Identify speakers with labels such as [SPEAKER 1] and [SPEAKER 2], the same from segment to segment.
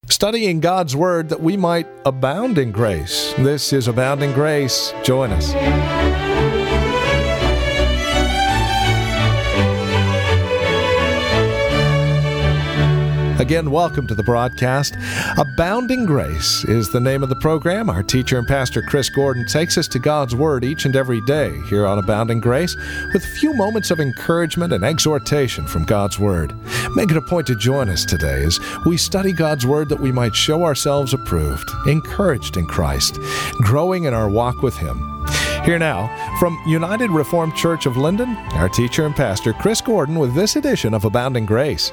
[SPEAKER 1] studying God's Word that we might abound in grace. This is Abounding Grace. Join us. Again, welcome to the broadcast. Abounding Grace is the name of the program. Our teacher and pastor, Chris Gordon, takes us to God's Word each and every day here on Abounding Grace with a few moments of encouragement and exhortation from God's Word. Make it a point to join us today as we study God's Word that we might show ourselves approved, encouraged in Christ, growing in our walk with Him. Here now, from United Reformed Church of Linden, our teacher and pastor, Chris Gordon, with this edition of Abounding Grace.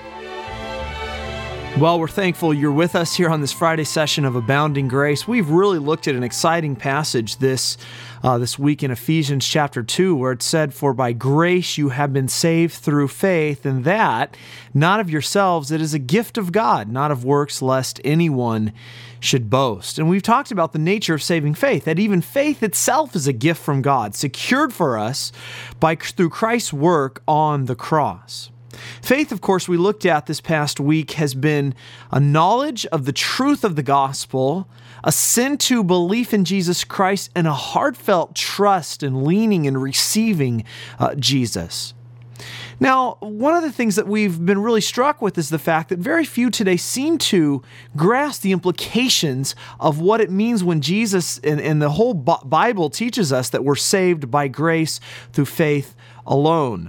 [SPEAKER 2] Well, we're thankful you're with us here on this Friday session of Abounding Grace. We've really looked at an exciting passage this week in Ephesians chapter 2, where it said, "For by grace you have been saved through faith, and that, not of yourselves, it is a gift of God, not of works, lest anyone should boast." And we've talked about the nature of saving faith, that even faith itself is a gift from God, secured for us through Christ's work on the cross. Faith, of course, we looked at this past week, has been a knowledge of the truth of the gospel, assent to belief in Jesus Christ, and a heartfelt trust and leaning and receiving Jesus. Now, one of the things that we've been really struck with is the fact that very few today seem to grasp the implications of what it means when Jesus and the whole Bible teaches us that we're saved by grace through faith alone.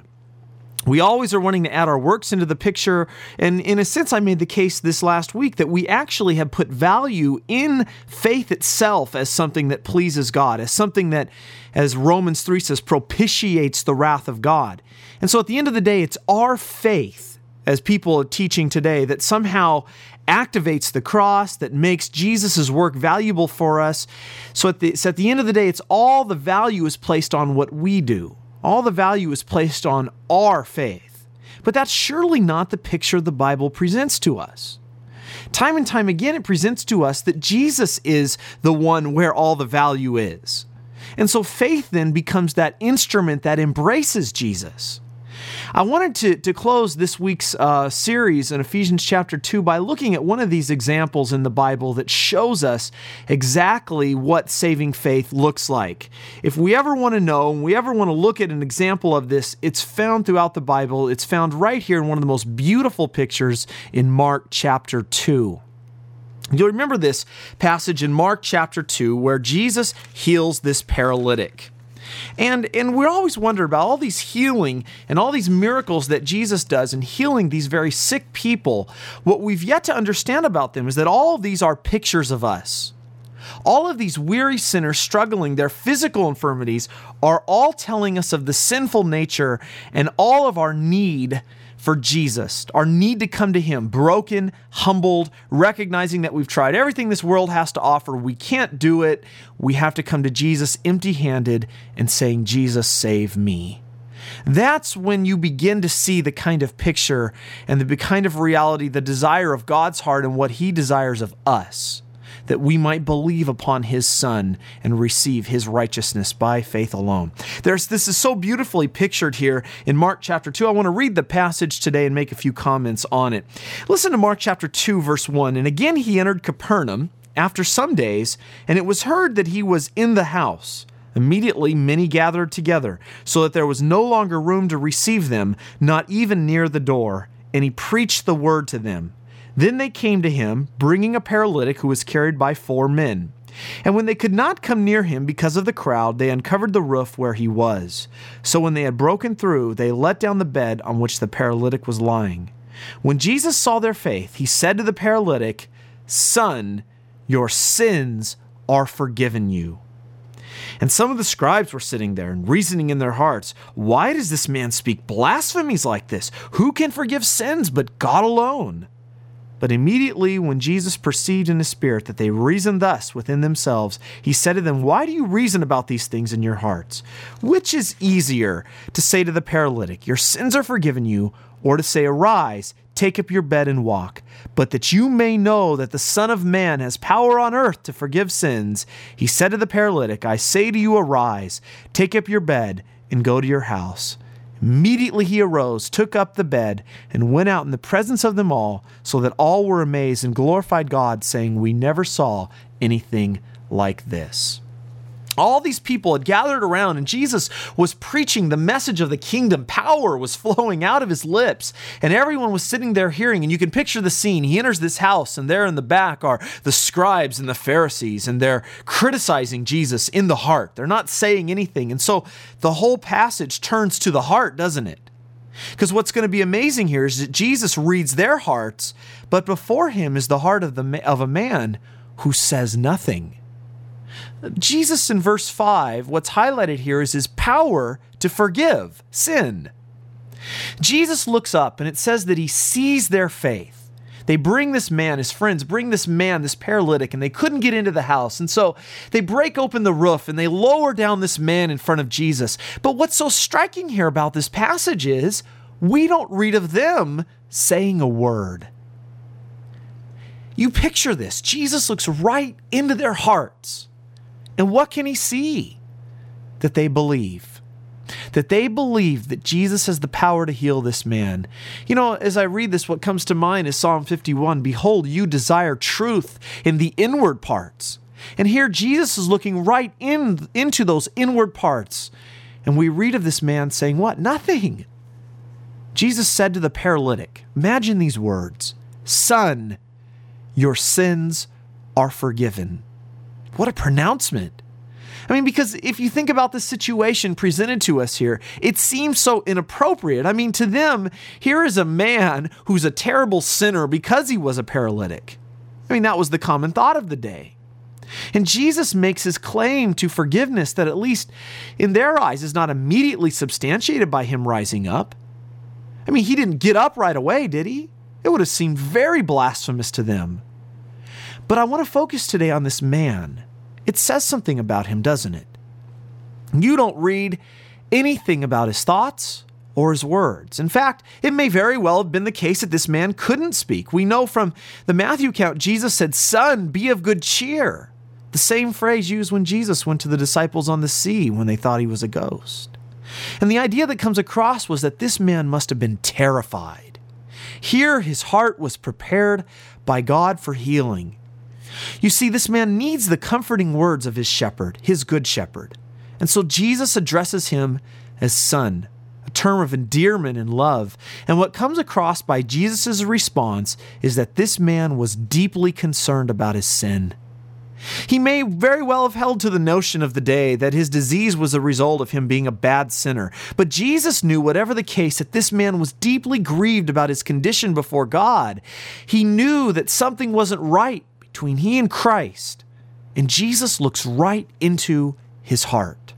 [SPEAKER 2] We always are wanting to add our works into the picture, and in a sense, I made the case this last week that we actually have put value in faith itself as something that pleases God, as something that, as Romans 3 says, propitiates the wrath of God. And so at the end of the day, it's our faith, as people are teaching today, that somehow activates the cross, that makes Jesus' work valuable for us. So at the end of the day, it's all the value is placed on what we do. All the value is placed on our faith. But that's surely not the picture the Bible presents to us. Time and time again, it presents to us that Jesus is the one where all the value is. And so faith then becomes that instrument that embraces Jesus. I wanted to close this week's series in Ephesians chapter 2 by looking at one of these examples in the Bible that shows us exactly what saving faith looks like. If we ever want to know, and we ever want to look at an example of this, it's found throughout the Bible. It's found right here in one of the most beautiful pictures in Mark chapter 2. You'll remember this passage in Mark chapter 2 where Jesus heals this paralytic. And we always wonder about all these healing and all these miracles that Jesus does in healing these very sick people. What we've yet to understand about them is that all of these are pictures of us. All of these weary sinners struggling, their physical infirmities, are all telling us of the sinful nature and all of our need for Jesus, our need to come to Him, broken, humbled, recognizing that we've tried everything this world has to offer. We can't do it. We have to come to Jesus empty-handed and saying, "Jesus, save me." That's when you begin to see the kind of picture and the kind of reality, the desire of God's heart and what He desires of us, that we might believe upon His Son and receive His righteousness by faith alone. This is so beautifully pictured here in Mark chapter 2. I want to read the passage today and make a few comments on it. Listen to Mark chapter 2, verse 1. "And again he entered Capernaum after some days, and it was heard that he was in the house. Immediately many gathered together, so that there was no longer room to receive them, not even near the door. And he preached the word to them. Then they came to him, bringing a paralytic who was carried by 4 men. And when they could not come near him because of the crowd, they uncovered the roof where he was. So when they had broken through, they let down the bed on which the paralytic was lying. When Jesus saw their faith, he said to the paralytic, 'Son, your sins are forgiven you.' And some of the scribes were sitting there and reasoning in their hearts, 'Why does this man speak blasphemies like this? Who can forgive sins but God alone?' But immediately when Jesus perceived in his spirit that they reasoned thus within themselves, he said to them, 'Why do you reason about these things in your hearts? Which is easier, to say to the paralytic, your sins are forgiven you, or to say, arise, take up your bed and walk? But that you may know that the Son of Man has power on earth to forgive sins, he said to the paralytic, I say to you, arise, take up your bed and go to your house.' Immediately he arose, took up the bed, and went out in the presence of them all, so that all were amazed and glorified God, saying, "We never saw anything like this." All these people had gathered around, and Jesus was preaching the message of the kingdom. Power was flowing out of his lips, and everyone was sitting there hearing. And you can picture the scene. He enters this house, and there in the back are the scribes and the Pharisees, and they're criticizing Jesus in the heart. They're not saying anything. And so the whole passage turns to the heart, doesn't it? Because what's going to be amazing here is that Jesus reads their hearts, but before him is the heart of a man who says nothing. Jesus in verse 5, what's highlighted here is his power to forgive sin. Jesus looks up and it says that he sees their faith. They bring this man, his friends bring this man, this paralytic, and they couldn't get into the house. And so they break open the roof and they lower down this man in front of Jesus. But what's so striking here about this passage is we don't read of them saying a word. You picture this. Jesus looks right into their hearts. And what can he see? That they believe. That they believe that Jesus has the power to heal this man. You know, as I read this, what comes to mind is Psalm 51. Behold, you desire truth in the inward parts. And here Jesus is looking right into those inward parts. And we read of this man saying what? Nothing. Jesus said to the paralytic, imagine these words, "Son, your sins are forgiven." What a pronouncement. I mean, because if you think about the situation presented to us here, it seems so inappropriate. I mean, to them, here is a man who's a terrible sinner because he was a paralytic. I mean, that was the common thought of the day. And Jesus makes his claim to forgiveness that at least in their eyes is not immediately substantiated by him rising up. I mean, he didn't get up right away, did he? It would have seemed very blasphemous to them. But I want to focus today on this man. It says something about him, doesn't it? You don't read anything about his thoughts or his words. In fact, it may very well have been the case that this man couldn't speak. We know from the Matthew account, Jesus said, "Son, be of good cheer." The same phrase used when Jesus went to the disciples on the sea when they thought he was a ghost. And the idea that comes across was that this man must have been terrified. Here, his heart was prepared by God for healing. You see, this man needs the comforting words of his shepherd, his good shepherd. And so Jesus addresses him as son, a term of endearment and love. And what comes across by Jesus' response is that this man was deeply concerned about his sin. He may very well have held to the notion of the day that his disease was a result of him being a bad sinner. But Jesus knew, whatever the case, that this man was deeply grieved about his condition before God. He knew that something wasn't right between he and Christ, and Jesus looks right into his heart.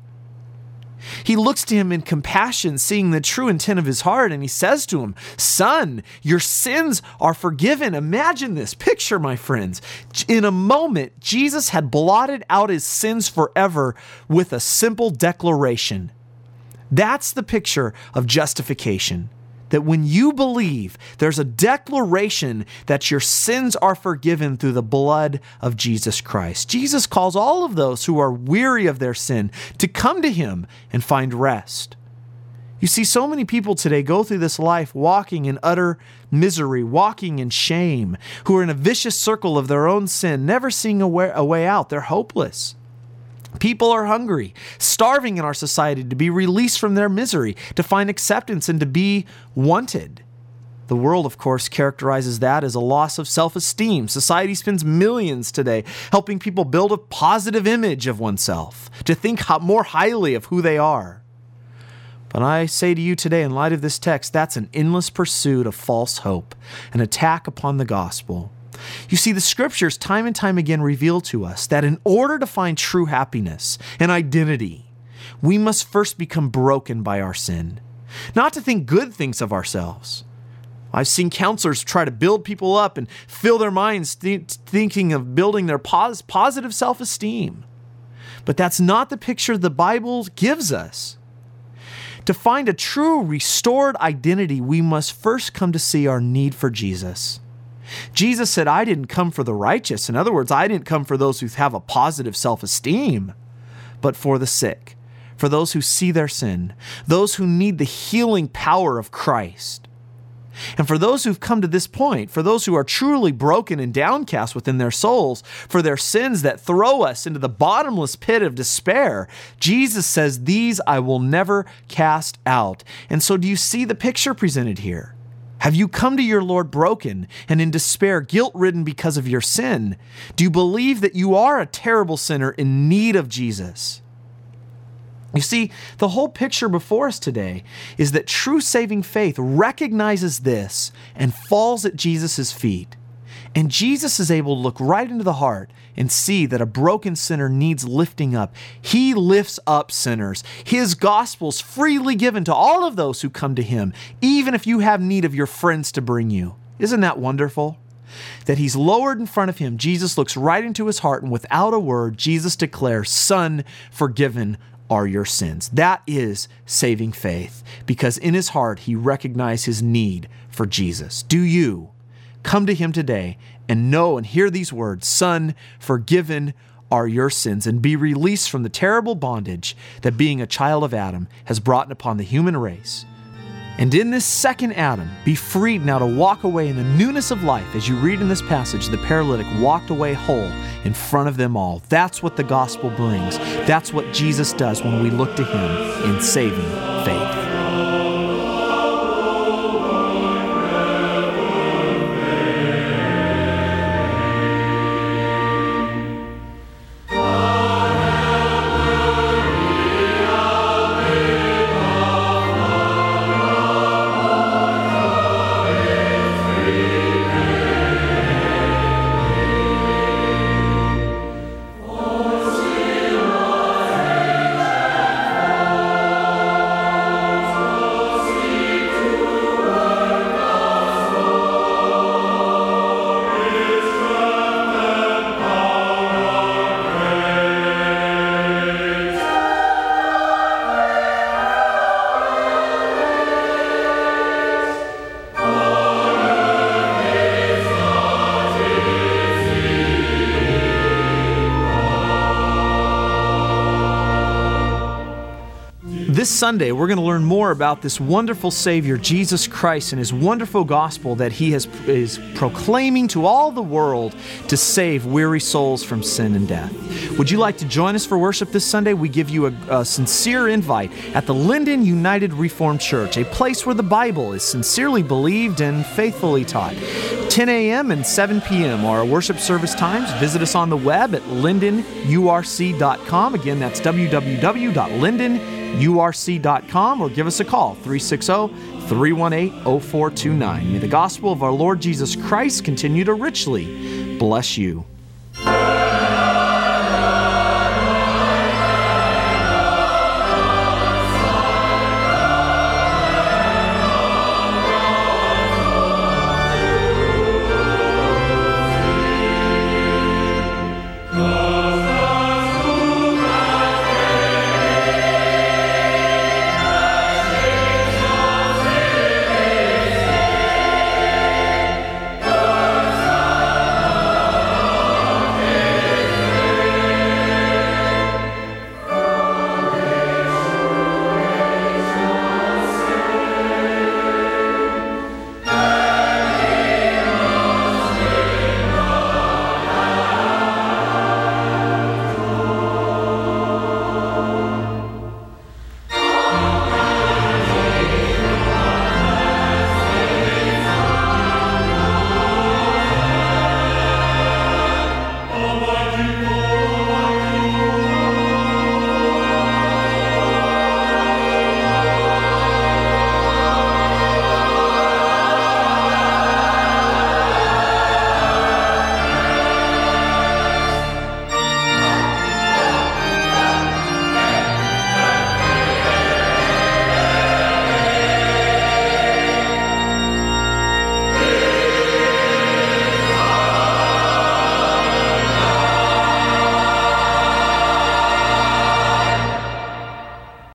[SPEAKER 2] He looks to him in compassion, seeing the true intent of his heart, and he says to him, "Son, your sins are forgiven." Imagine this picture, my friends. In a moment, Jesus had blotted out his sins forever with a simple declaration. That's the picture of justification. That when you believe, there's a declaration that your sins are forgiven through the blood of Jesus Christ. Jesus calls all of those who are weary of their sin to come to him and find rest. You see, so many people today go through this life walking in utter misery, walking in shame, who are in a vicious circle of their own sin, never seeing a way out. They're hopeless. People are hungry, starving in our society to be released from their misery, to find acceptance and to be wanted. The world, of course, characterizes that as a loss of self-esteem. Society spends millions today helping people build a positive image of oneself, to think more highly of who they are. But I say to you today, in light of this text, that's an endless pursuit of false hope, an attack upon the gospel. You see, the scriptures time and time again reveal to us that in order to find true happiness and identity, we must first become broken by our sin, not to think good things of ourselves. I've seen counselors try to build people up and fill their minds thinking of building their positive self-esteem. But that's not the picture the Bible gives us. To find a true restored identity, we must first come to see our need for Jesus. Jesus said, "I didn't come for the righteous." In other words, I didn't come for those who have a positive self-esteem, but for the sick, for those who see their sin, those who need the healing power of Christ. And for those who've come to this point, for those who are truly broken and downcast within their souls, for their sins that throw us into the bottomless pit of despair, Jesus says, "These I will never cast out." And so do you see the picture presented here? Have you come to your Lord broken and in despair, guilt-ridden because of your sin? Do you believe that you are a terrible sinner in need of Jesus? You see, the whole picture before us today is that true saving faith recognizes this and falls at Jesus' feet. And Jesus is able to look right into the heart and see that a broken sinner needs lifting up. He lifts up sinners. His gospel's freely given to all of those who come to him, even if you have need of your friends to bring you. Isn't that wonderful? That he's lowered in front of him. Jesus looks right into his heart, and without a word, Jesus declares, "Son, forgiven are your sins." That is saving faith, because in his heart, he recognized his need for Jesus. Do you come to him today and know and hear these words, "Son, forgiven are your sins," and be released from the terrible bondage that being a child of Adam has brought upon the human race? And in this second Adam, be freed now to walk away in the newness of life. As you read in this passage, the paralytic walked away whole in front of them all. That's what the gospel brings. That's what Jesus does when we look to him in saving faith. This Sunday, we're going to learn more about this wonderful Savior, Jesus Christ, and his wonderful gospel that he is proclaiming to all the world to save weary souls from sin and death. Would you like to join us for worship this Sunday? We give you a sincere invite at the Linden United Reformed Church, a place where the Bible is sincerely believed and faithfully taught. 10 a.m. and 7 p.m. are our worship service times. Visit us on the web at lindenurc.com. Again, that's www.lindenurc.com, or give us a call, 360-318-0429. May the gospel of our Lord Jesus Christ continue to richly bless you.